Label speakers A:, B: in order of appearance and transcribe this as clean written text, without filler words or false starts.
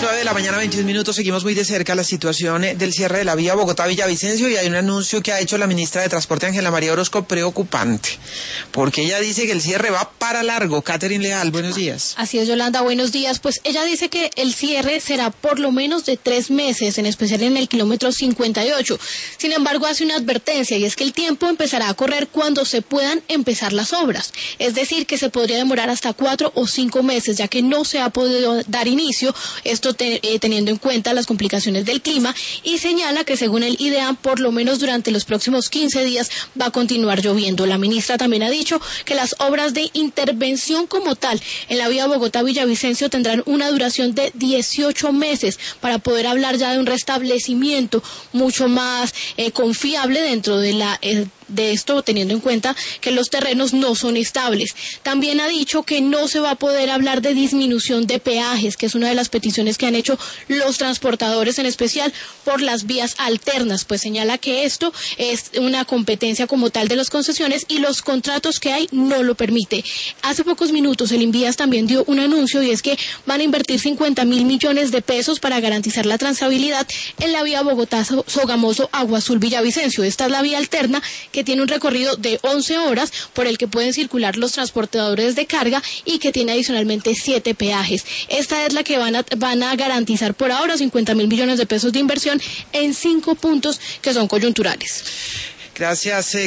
A: 9:21 a.m, seguimos muy de cerca la situación del cierre de la vía Bogotá-Villavicencio y hay un anuncio que ha hecho la ministra de Transporte, Ángela María Orozco, preocupante, porque ella dice que el cierre va para largo. Catherine Leal, buenos días.
B: Así es, Yolanda, buenos días. Pues ella dice que el cierre será por lo menos de 3 meses, en especial en el kilómetro 58. Sin embargo, hace una advertencia y es que el tiempo empezará a correr cuando se puedan empezar las obras. Es decir, que se podría demorar hasta 4 o 5 meses, ya que no se ha podido dar inicio, esto teniendo en cuenta las complicaciones del clima, y señala que según el IDEAM, por lo menos durante los próximos 15 días va a continuar lloviendo. La ministra también ha dicho que las obras de intervención como tal en la vía Bogotá-Villavicencio tendrán una duración de 18 meses para poder hablar ya de un restablecimiento mucho más confiable dentro de esto, teniendo en cuenta que los terrenos no son estables. También ha dicho que no se va a poder hablar de disminución de peajes, que es una de las peticiones que han hecho los transportadores, en especial por las vías alternas, pues señala que esto es una competencia como tal de las concesiones y los contratos que hay no lo permite. Hace pocos minutos el Invías también dio un anuncio y es que van a invertir 50.000 millones de pesos para garantizar la trazabilidad en la vía Bogotá-Sogamoso-Agua Azul-Villavicencio. Esta es la vía alterna que tiene un recorrido de 11 horas por el que pueden circular los transportadores de carga y que tiene adicionalmente 7 peajes. Esta es la que van a garantizar por ahora 50.000 millones de pesos de inversión en 5 puntos que son coyunturales.
A: Gracias.